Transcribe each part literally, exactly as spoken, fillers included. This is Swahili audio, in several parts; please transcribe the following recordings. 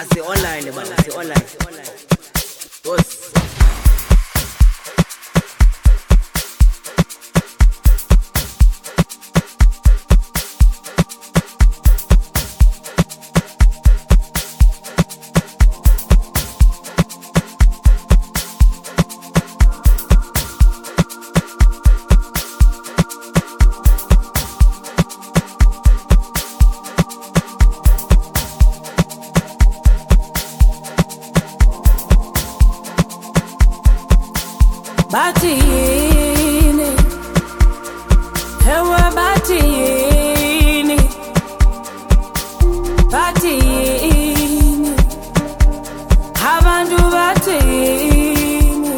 si online baba, si online. Boss. Batini, hewa batini, batini, abantu batini,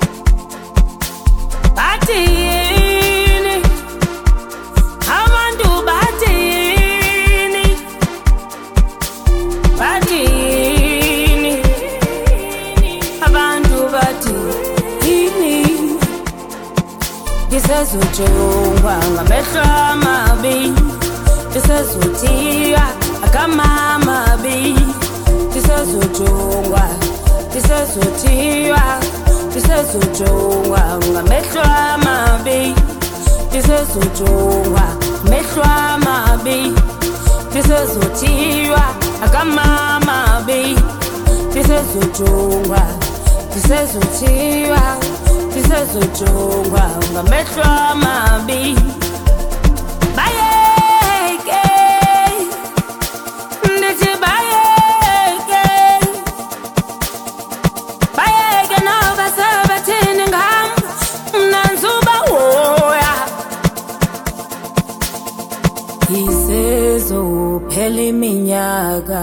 batini, abantu batini, batini, abantu batini. Disezujungwa ngamehlo amabi, disezuthiwa akamamabi, disezujungwa, disezuthiwa, disezujungwa ngamehlo amabi, disezujungwa mehlo amabi, disezuthiwa akamamabi, disezujungwa, disezuthiwa. Disezujungwa ngamehlo amabi, bayeke ndithi bayeke, bayeke noba sebathini ngam mna ngizubahoya, isezophela iminyaka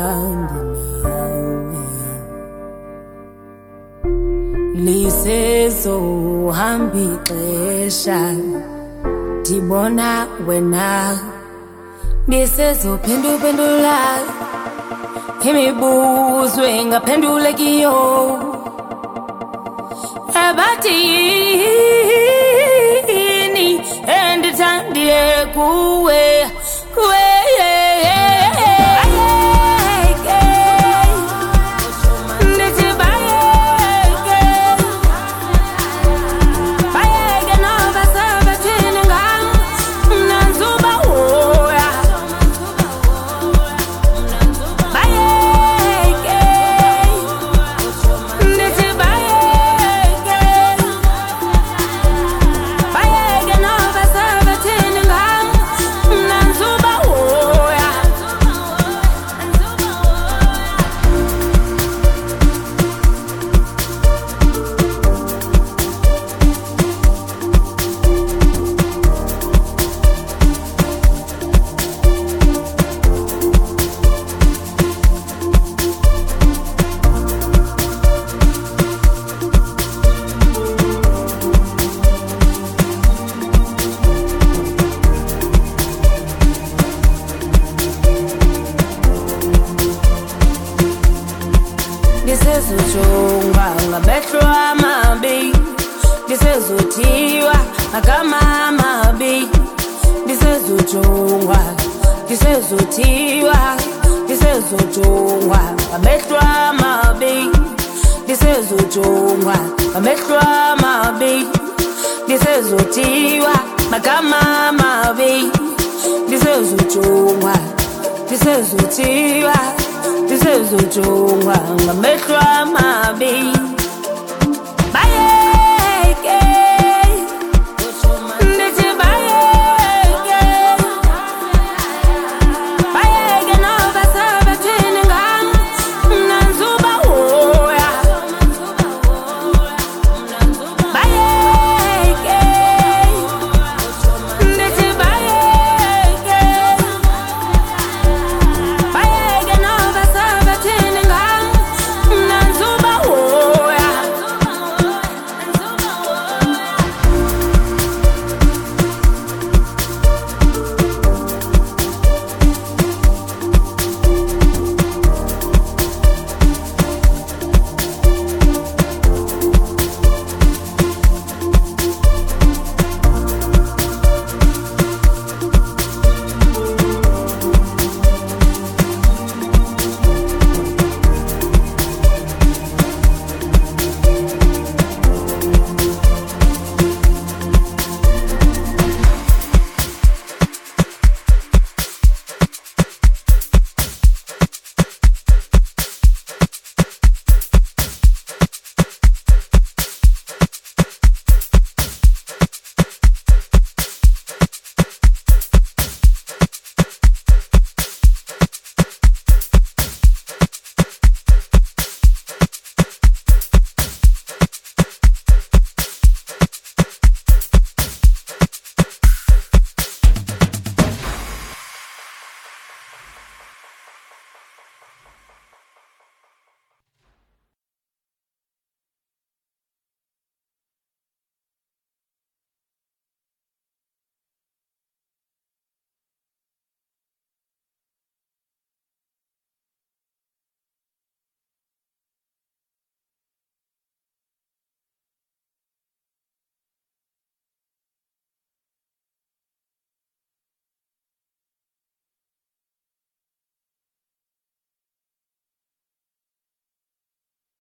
lisezohamba ixesha ndibona wena lisezophenduphendula imibuzo engaphendulekiyo ebathini endithandiye kuwe kuwe disezujungwa ngamehlo amabi, disezuthiwa akamamabi, disezujungwa, disezuthiwa, disezujungwa ngamehlo amabi, disezujungwa ngamehlo amabi, disezuthiwa akamamabi, disezujungwa, disezuthiwa. Disezujungwa ngamehlo amabi.